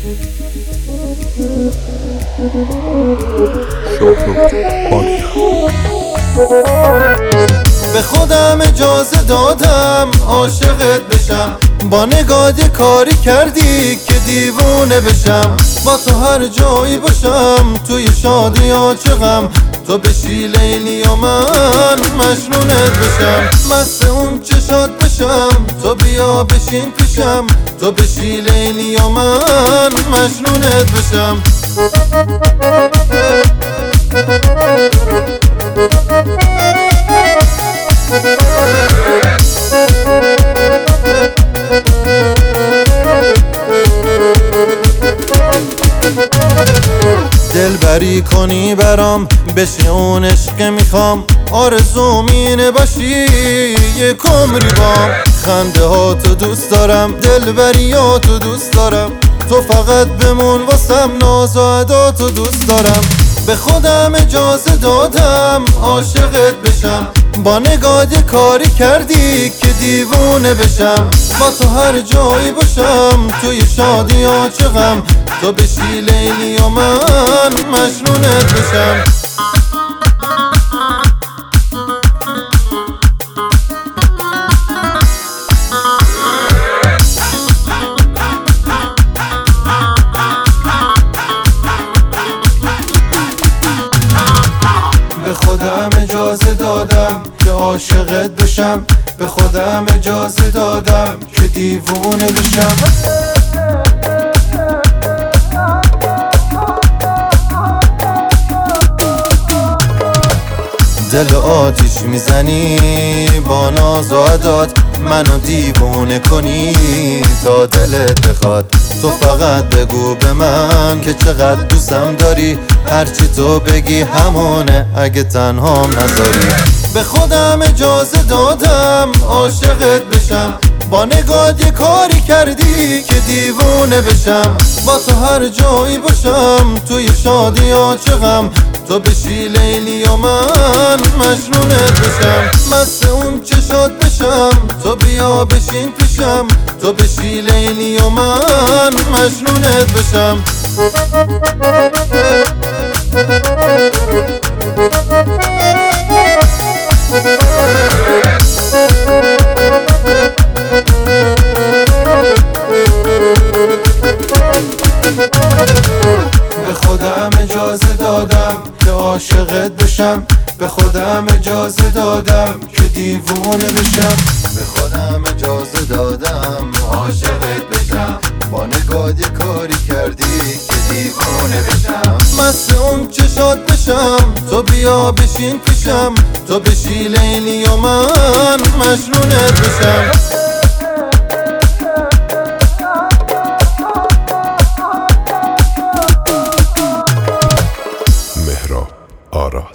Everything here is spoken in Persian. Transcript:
به خودم اجازه دادم عاشقت بشم، با نگاه کاری کردی که دیوونه بشم. با تو هر جایی باشم، توی شادی یا چه غم، تو بشی لیلی و من مجنونت بشم. مست اون چشات بشم، تو بیا بشین پیشم، تو بشی لیلی و من مجنونت بشم. دلبری کنی برام، بشی اون عشق میخوام، آرزوم اینه باشی یک عمری بام. خنده ها تو دوست دارم، دلبری ها تو دوست دارم، تو فقط بمون واسم، ناز و ادا تو دوست دارم. به خودم اجازه دادم عاشقت بشم، با نگاه کاری کردی که دیوونه بشم. با تو هر جایی باشم، توی شادی یا چه غم، تو بشی لیلی و من مجنونت بشم. به خودم اجازه دادم که عاشقت بشم، به خودم اجازه دادم که دیوونه بشم. دل آتیش میزنی با ناز و عدات، منو دیوونه کنی تا دلت بخواد. تو فقط بگو به من که چقدر دوستم داری، هرچی تو بگی همونه اگه تنهام نذاری. به خودم اجازه دادم عاشقت بشم، با نگاه کاری کردی که دیوونه بشم. با تو هر جایی باشم، توی شادی یا چه غم، تو بشی لیلی و من مجنونت بشم. مست اون چشات بشم، تو بیا بشین پیشم، تو بشی لیلی و من مجنونت بشم. به خودم اجازه دادم که عاشقت بشم، به خودم اجازه دادم که دیوونه بشم. به خودم اجازه دادم عاشقت بشم، با نگاه کاری کردی که دیوونه بشم. مست اون چشات بشم، تو بیا بشین پیشم، تو بشی لیلی و من مجنونت بشم. مهراب آراد.